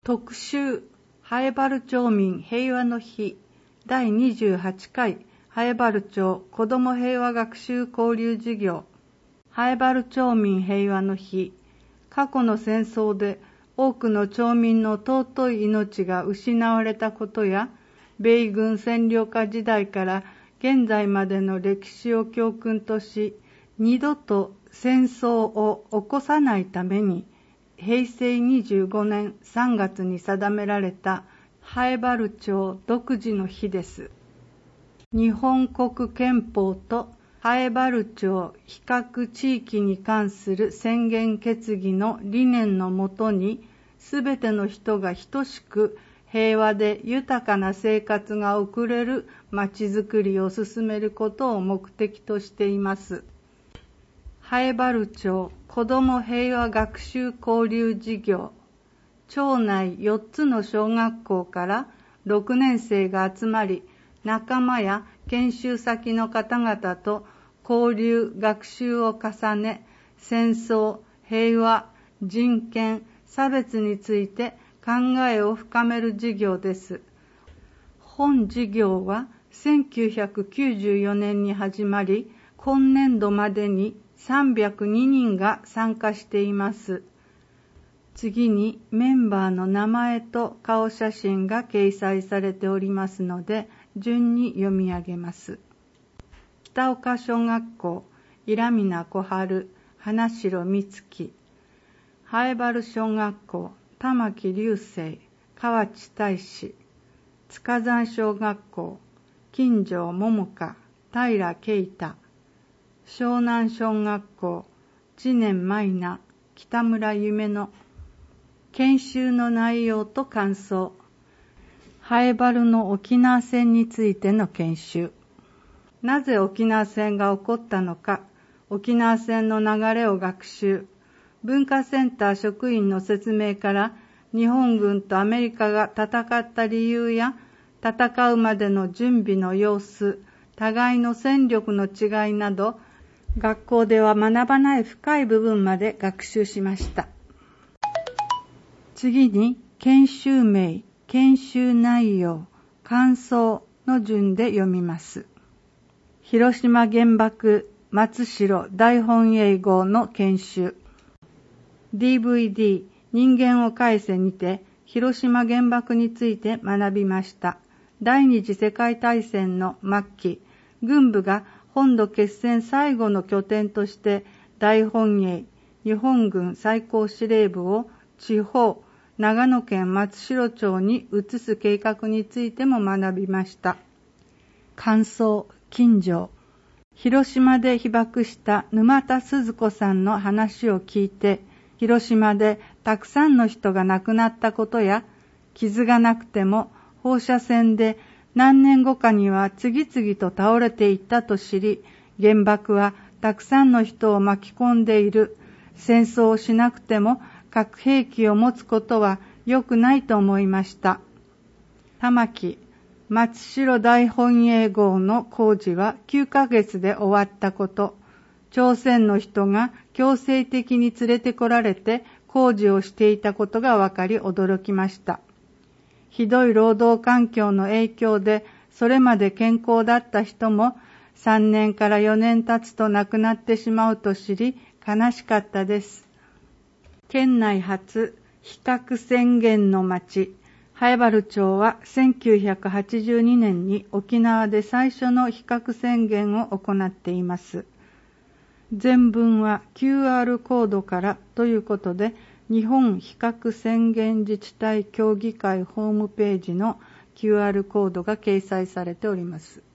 特集南風原町民平和の日第28回南風原町子ども平和学習交流事業南風原町民平和の日。過去の戦争で多くの町民の尊い命が失われたことや、米軍占領下時代から現在までの歴史を教訓とし、二度と戦争を起こさないために、平成25年3月に定められた南風原町独自の日です。日本国憲法と南風原町非核地域に関する宣言決議の理念のもとに、すべての人が等しく平和で豊かな生活が送れるまちづくりを進めることを目的としています。南風原町子ども平和学習交流事業、町内4つの小学校から6年生が集まり、仲間や研修先の方々と交流学習を重ね、戦争、平和、人権、差別について考えを深める事業です。本事業は1994年に始まり、今年度までに302人が参加しています。次にメンバーの名前と顔写真が掲載されておりますので、順に読み上げます。北岡小学校、平皆小春、花城美月。南風原小学校、玉木隆生、河内大志。塚山小学校、金城桃香、平啓太。湘南小学校、知念舞菜、北村夢乃。研修の内容と感想。南風原の沖縄戦についての研修。なぜ沖縄戦が起こったのか、沖縄戦の流れを学習。文化センター職員の説明から、日本軍とアメリカが戦った理由や、戦うまでの準備の様子、互いの戦力の違いなど、学校では学ばない深い部分まで学習しました。次に、研修名、研修内容、感想の順で読みます。広島原爆松代大本営号の研修。DVD 人間を返せにて広島原爆について学びました。第二次世界大戦の末期、軍部が本土決戦最後の拠点として大本営日本軍最高司令部を地方長野県松代町に移す計画についても学びました。感想、金城。広島で被爆した沼田鈴子さんの話を聞いて、広島でたくさんの人が亡くなったことや、傷がなくても放射線で何年後かには次々と倒れていったと知り、原爆はたくさんの人を巻き込んでいる。戦争をしなくても核兵器を持つことは良くないと思いました。玉木、松代大本営号の工事は9ヶ月で終わったこと。朝鮮の人が強制的に連れてこられて工事をしていたことが分かり驚きました。ひどい労働環境の影響でそれまで健康だった人も3年から4年経つと亡くなってしまうと知り悲しかったです。県内初非核宣言の町、南風原町は1982年に沖縄で最初の非核宣言を行っています。全文は QR コードからということで、日本非核宣言自治体協議会ホームページの QR コードが掲載されております。